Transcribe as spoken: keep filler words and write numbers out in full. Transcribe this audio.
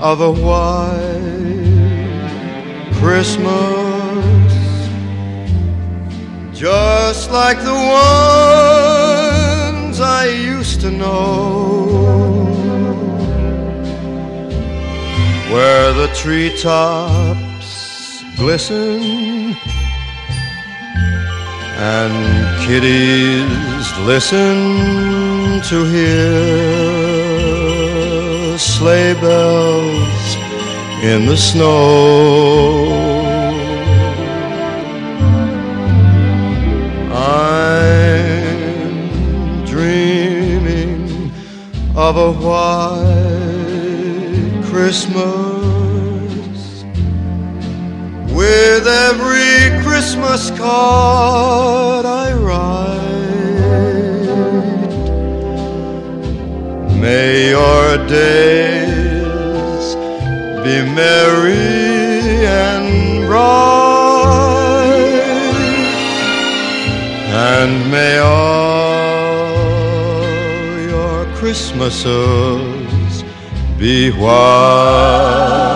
of a white Christmas, just like the ones I used to know, where the treetops glisten and kiddies listen to hear sleigh bells in the snow. I'm dreaming of a white Christmas, with every Christmas card I write. May your days be merry and bright, and may all your Christmases be white.